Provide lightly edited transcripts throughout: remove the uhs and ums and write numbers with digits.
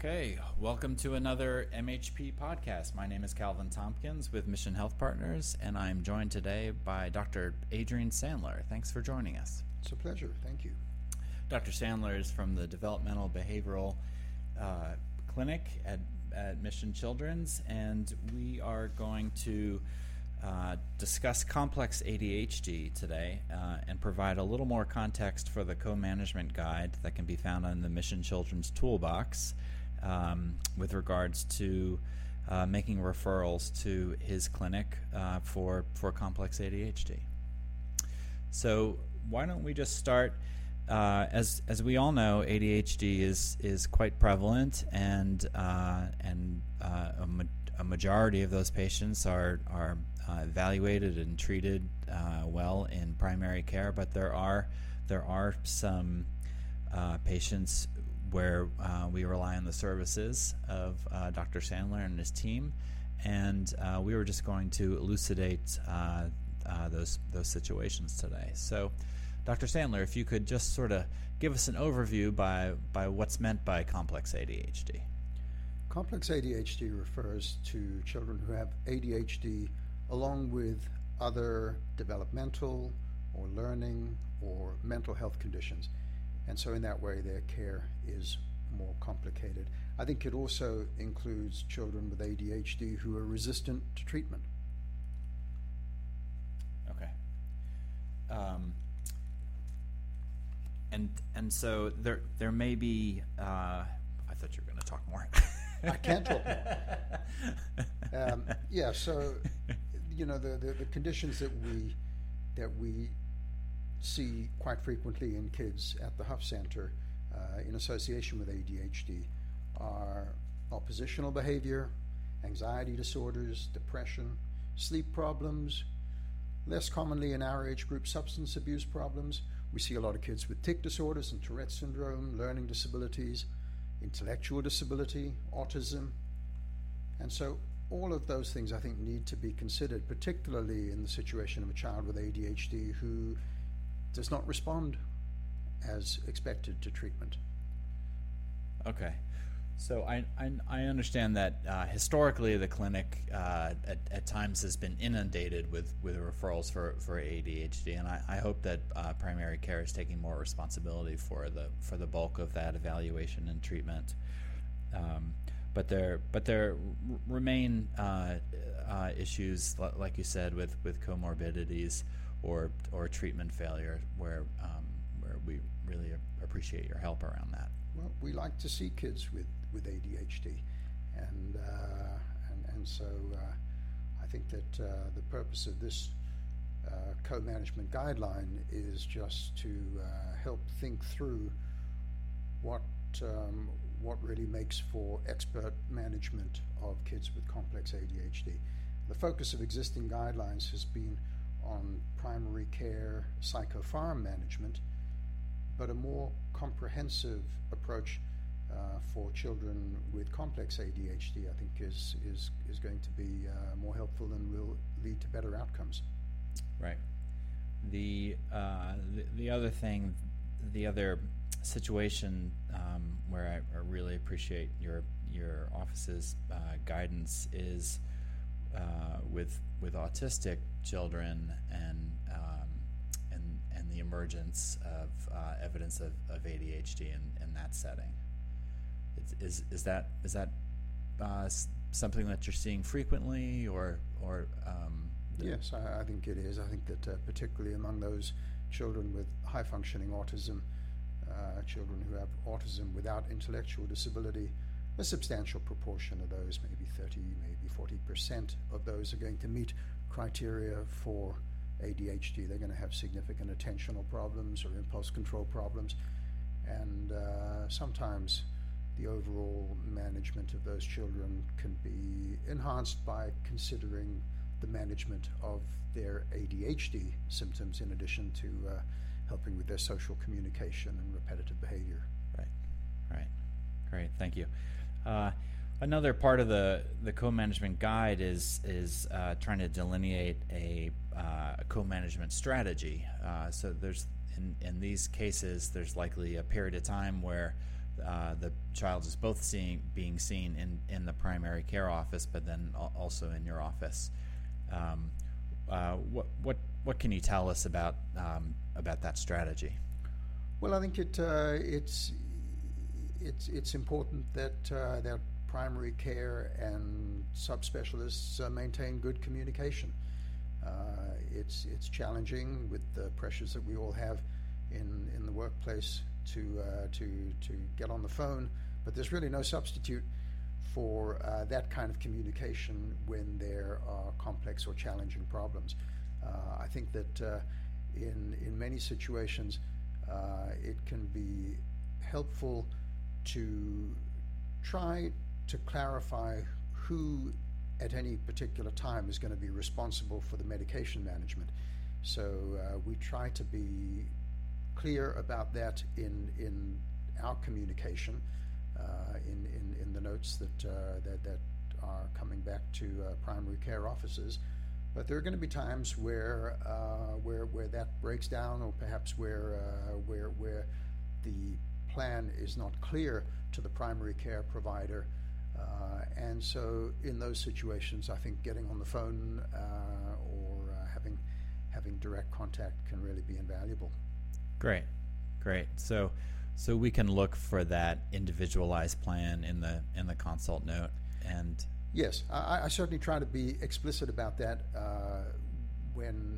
Okay, welcome to another MHP podcast. My name is Calvin Tompkins with Mission Health Partners, and I'm joined today by Dr. Adrian Sandler. Thanks for joining us. It's a pleasure. Thank you. Dr. Sandler is from the Developmental Behavioral Clinic at Mission Children's, and we are going to discuss complex ADHD today and provide a little more context for the co-management guide that can be found on the Mission Children's Toolbox with regards to making referrals to his clinic for complex ADHD. So why don't we just start? As we all know, ADHD is quite prevalent, and a majority of those patients are evaluated and treated well in primary care, but there are some patients where we rely on the services of Dr. Sandler and his team, and we were just going to elucidate those situations today. So, Dr. Sandler, if you could just sort of give us an overview by what's meant by complex ADHD. Complex ADHD refers to children who have ADHD along with other developmental or learning or mental health conditions. And so in that way, their care is more complicated. I think it also includes children with ADHD who are resistant to treatment. Okay. And so there may be. I thought you were going to talk more. I can't talk more. So the conditions that we see quite frequently in kids at the Huff Center in association with ADHD are oppositional behavior, anxiety disorders, depression, sleep problems, less commonly in our age group, substance abuse problems. We see a lot of kids with tic disorders and Tourette syndrome, learning disabilities, intellectual disability, autism. And so all of those things I think need to be considered, particularly in the situation of a child with ADHD who does not respond as expected to treatment. Okay. So I understand that historically the clinic at times has been inundated with referrals for ADHD, and I hope that primary care is taking more responsibility for the bulk of that evaluation and treatment. But there remain issues, like you said, with comorbidities or treatment failure, where we really appreciate your help around that. Well, we like to see kids with ADHD, and so I think that the purpose of this co-management guideline is just to help think through what really makes for expert management of kids with complex ADHD. The focus of existing guidelines has been on primary care psychopharm management, but a more comprehensive approach for children with complex ADHD, I think, is going to be more helpful and will lead to better outcomes. Right. The other situation where I really appreciate your office's guidance is with autistic children and the emergence of evidence of ADHD in that setting. Is that something that you're seeing frequently, or Yes, I think it is. I think that particularly among those children with high functioning autism, children who have autism without intellectual disability, a substantial proportion of those, maybe 30, maybe 40% of those, are going to meet criteria for ADHD. They're going to have significant attentional problems or impulse control problems, and sometimes the overall management of those children can be enhanced by considering the management of their ADHD symptoms in addition to helping with their social communication and repetitive behavior. Right. Great, thank you. Another part of the co-management guide is trying to delineate a co-management strategy. So there's in these cases, there's likely a period of time where the child is both being seen in the primary care office, but then also in your office. What can you tell us about that strategy? Well, I think it's important that that primary care and subspecialists maintain good communication. It's challenging with the pressures that we all have in the workplace to get on the phone, but there's really no substitute for that kind of communication when there are complex or challenging problems. I think that in many situations it can be helpful to try to clarify who at any particular time is going to be responsible for the medication management. So we try to be clear about that in our communication, in the notes that are coming back to primary care offices. But there are going to be times where that breaks down, or perhaps where the plan is not clear to the primary care provider. And so in those situations, I think getting on the phone or having direct contact can really be invaluable. Great. So we can look for that individualized plan in the consult note. And yes, I certainly try to be explicit about that when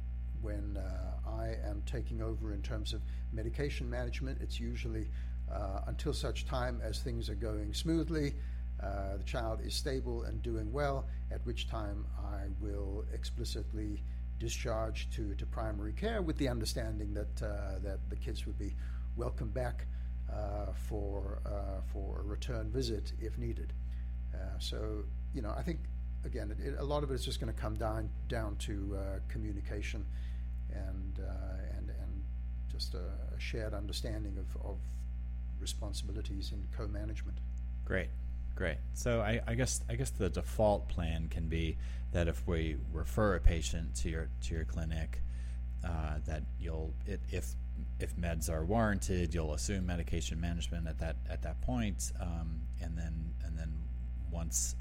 I am taking over in terms of medication management. It's usually until such time as things are going smoothly, the child is stable and doing well, at which time I will explicitly discharge to primary care with the understanding that the kids would be welcome back for a return visit if needed. So I think again a lot of it is just going to come down to communication and just a shared understanding of responsibilities in co-management. Great. So I guess the default plan can be that if we refer a patient to your clinic, that if meds are warranted, you'll assume medication management at that point, and then once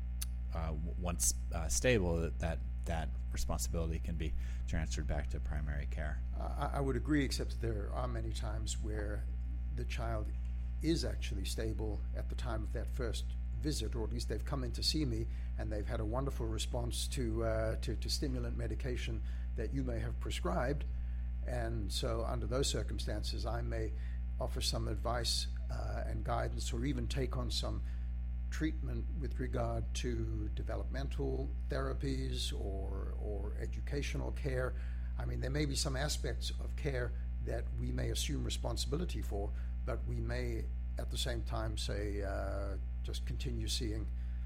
stable, that responsibility can be transferred back to primary care. I would agree, except there are many times where the child is actually stable at the time of that first visit, or at least they've come in to see me and they've had a wonderful response to stimulant medication that you may have prescribed. And so under those circumstances, I may offer some advice and guidance, or even take on some treatment with regard to developmental therapies or educational care. I mean, there may be some aspects of care that we may assume responsibility for, but we may at the same time say just continue seeing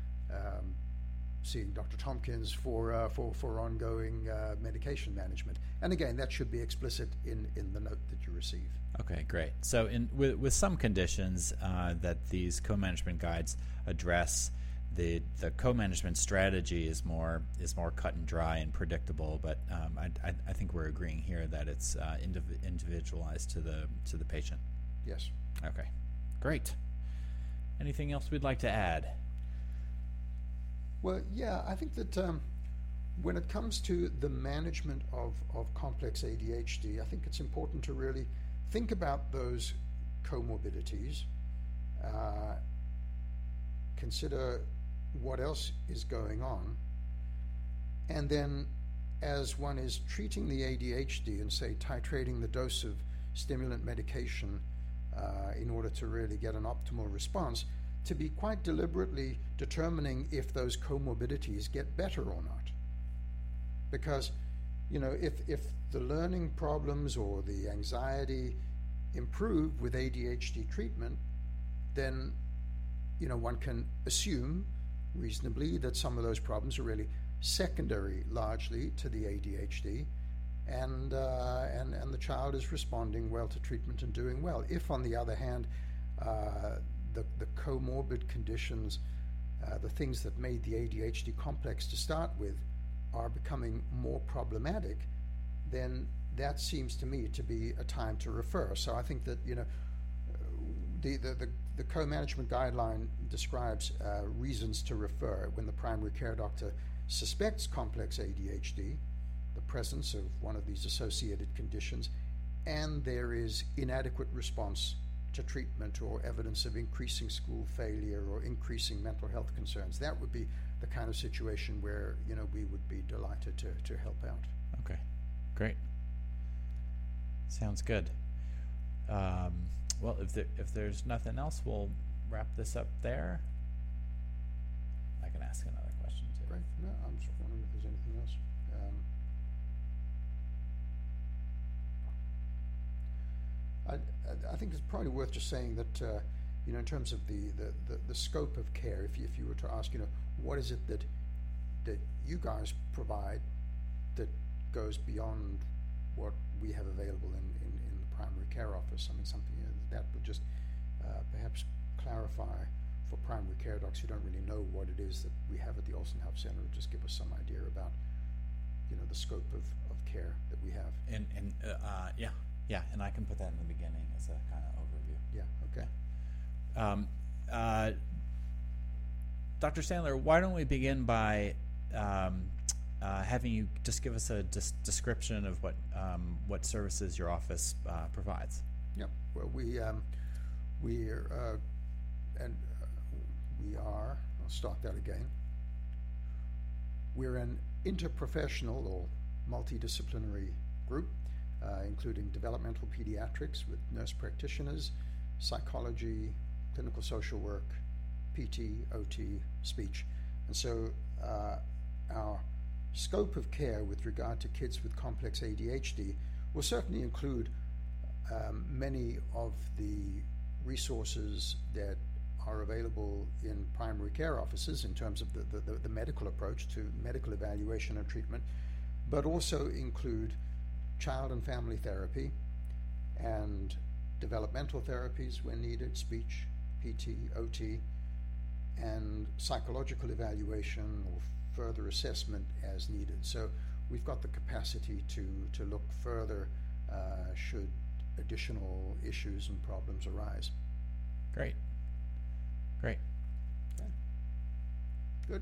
Dr. Tompkins for ongoing medication management. And again, that should be explicit in the note that you receive. Okay, great. So with some conditions that these co-management guides address, the co-management strategy is more cut and dry and predictable, but I think we're agreeing here that it's individualized to the patient. Yes. Okay, great. Anything else we'd like to add? Well, yeah, I think that when it comes to the management of complex ADHD, I think it's important to really think about those comorbidities, consider what else is going on, and then as one is treating the ADHD and, say, titrating the dose of stimulant medication in order to really get an optimal response, to be quite deliberately determining if those comorbidities get better or not. Because, if the learning problems or the anxiety improve with ADHD treatment, then, one can assume reasonably that some of those problems are really secondary largely to the ADHD, and the child is responding well to treatment and doing well. If, on the other hand, the comorbid conditions, the things that made the ADHD complex to start with, are becoming more problematic, then that seems to me to be a time to refer. So I think that The co-management guideline describes reasons to refer when the primary care doctor suspects complex ADHD, the presence of one of these associated conditions, and there is inadequate response to treatment or evidence of increasing school failure or increasing mental health concerns. That would be the kind of situation where, you know, we would be delighted to help out. Okay, great. Sounds good. Well, if there's nothing else, we'll wrap this up there. I can ask another question too. Great. No, I'm just wondering if there's anything else. I think it's probably worth just saying that, you know, in terms of the scope of care, if you were to ask, you know, what is it that you guys provide that goes beyond what we have available in the primary care office? I mean, something that would just perhaps clarify for primary care docs who don't really know what it is that we have at the Olson Health Center, just give us some idea about, you know, the scope of care that we have. Yeah, and I can put that in the beginning as a kind of overview. Yeah, okay. Dr. Sandler, why don't we begin by having you just give us a description of what services your office provides. Yeah, well, we are, I'll start that again. We're an interprofessional or multidisciplinary group, including developmental pediatrics with nurse practitioners, psychology, clinical social work, PT, OT, speech. And so our scope of care with regard to kids with complex ADHD will certainly include many of the resources that are available in primary care offices in terms of the medical approach to medical evaluation and treatment, but also include child and family therapy and developmental therapies when needed, speech, PT, OT, and psychological evaluation or further assessment as needed. So we've got the capacity to look further should additional issues and problems arise. Great. Okay. Good.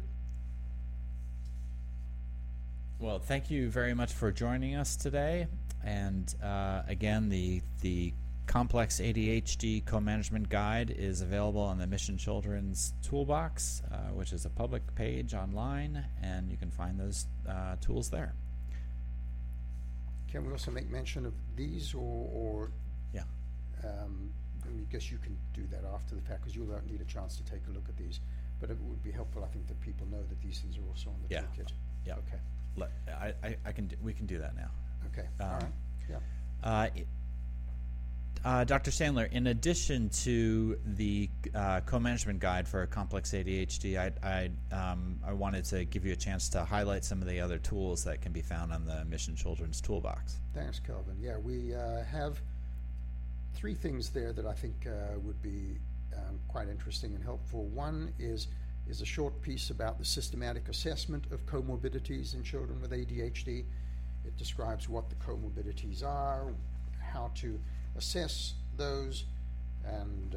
Well, thank you very much for joining us today. And again, the Complex ADHD Co-Management Guide is available on the Mission Children's Toolbox, which is a public page online, and you can find those tools there. Can we also make mention of these, or yeah? I guess you can do that after the fact because you'll need a chance to take a look at these. But it would be helpful, I think, that people know that these things are also on the toolkit. Yeah. Okay. I can. We can do that now. Okay. All right. Yeah. Dr. Sandler, in addition to the co-management guide for complex ADHD, I wanted to give you a chance to highlight some of the other tools that can be found on the Mission Children's Toolbox. Thanks, Kelvin. Yeah, we have 3 things there that I think would be quite interesting and helpful. One is a short piece about the systematic assessment of comorbidities in children with ADHD. It describes what the comorbidities are, how to assess those, and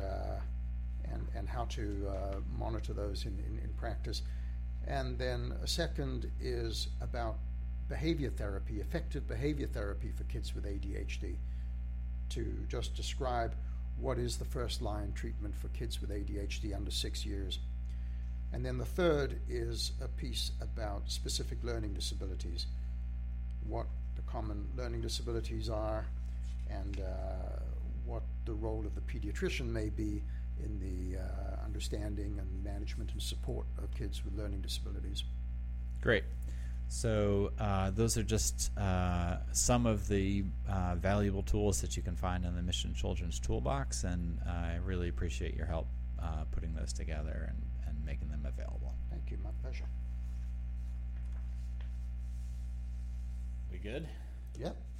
how to monitor those in practice. And then a second is about behavior therapy, effective behavior therapy for kids with ADHD, to just describe what is the first line treatment for kids with ADHD under 6 years. And then the third is a piece about specific learning disabilities, what the common learning disabilities are, and what the role of the pediatrician may be in the understanding and management and support of kids with learning disabilities. Great. So those are just some of the valuable tools that you can find in the Mission Children's Toolbox, and I really appreciate your help putting those together and making them available. Thank you. My pleasure. We good? Yep.